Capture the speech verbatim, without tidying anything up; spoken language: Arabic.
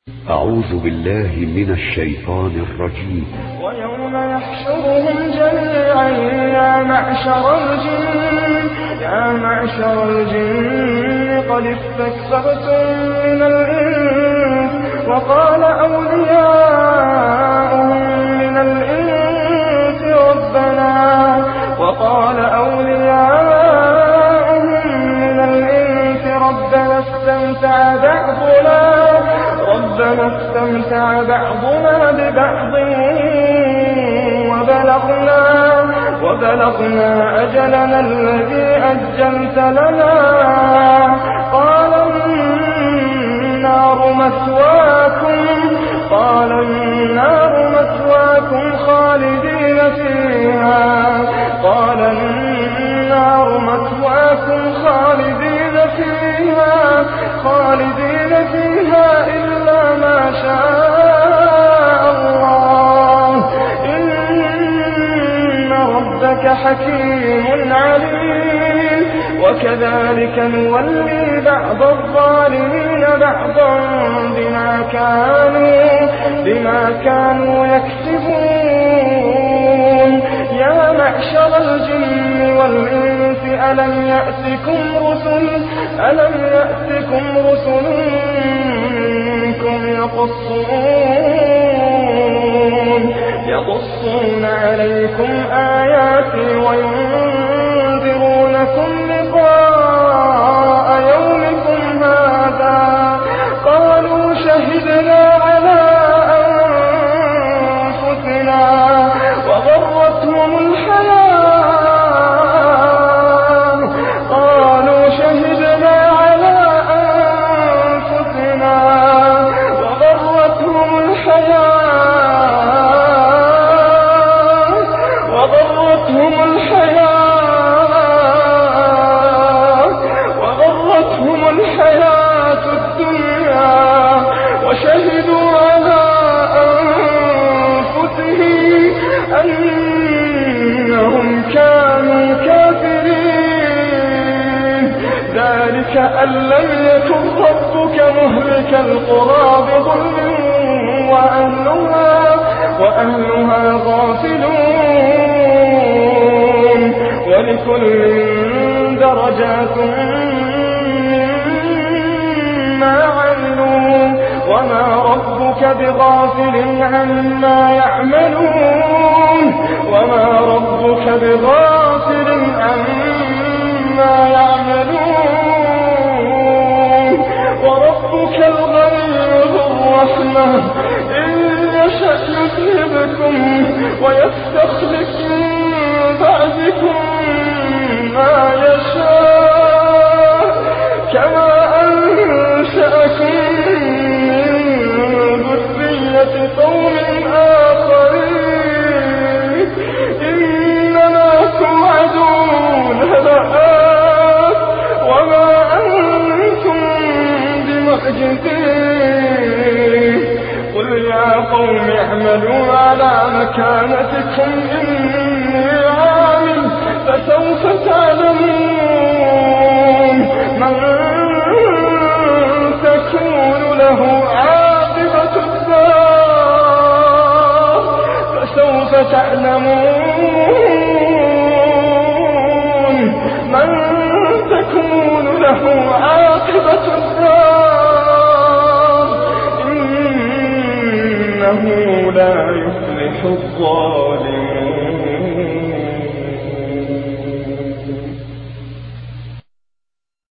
أعوذ بالله من الشيطان الرجيم. ويوم يحشرهم جميعا يا معشر الجن يا معشر الجن قد استكثرتم من الإنس وقال أولياؤهم من الإنس ربنا وقال أولياؤهم من الإنس ربنا استمتع بعضنا ربنا استمتع بعضنا ببعض وبلغنا وبلغنا أجلنا الذي أجلت لنا قال النار مثواكم قال النار مثواكم خالدين فيها قال النار مثواكم خالدين فيها خالدين فيها إلا ما شاء الله إن ربك حكيم عليم وكذلك نولي بعض الظالمين بعضا بما كانوا بما كانوا يكسبون يا معشر الجن والإنس ألم يأتكم رسل ألم يأتكم رسل منكم يقصون يقصون عليكم آياتي وينذرونكم لقاء يومكم هذا قالوا شهدنا على أنفسنا وغرتهم الحياة قالوا شهدنا على أنفسنا وغرتهم الحياة وغرتهم الحياة وغرتهم الحياة الدنيا وشهدوا على أنفسهم أنهم كانوا كافرين ذلك أن لم يكن ربك مهلك القرى بظلم وأهلها, وأهلها غافلون ولكل درجات مما عملوا وما ربك بغافل عما يعملون وما ربك بغافل عما يعملون وربك الغني ذو الرحمة إن يشأ يذهبكم ويستخلف من بعدكم ما يشاء كما أنشأكم من ذرية قوم آخرين إنما توعدون لآت وما أنتم بمعجزين قل يا قوم اعملوا على مكانتكم إني عامل فسوف تعلمون من تكون له عاقبة الدار فسوف تعلمون من تكون له عاقبة الدار إنه لا يفلح الظالمون.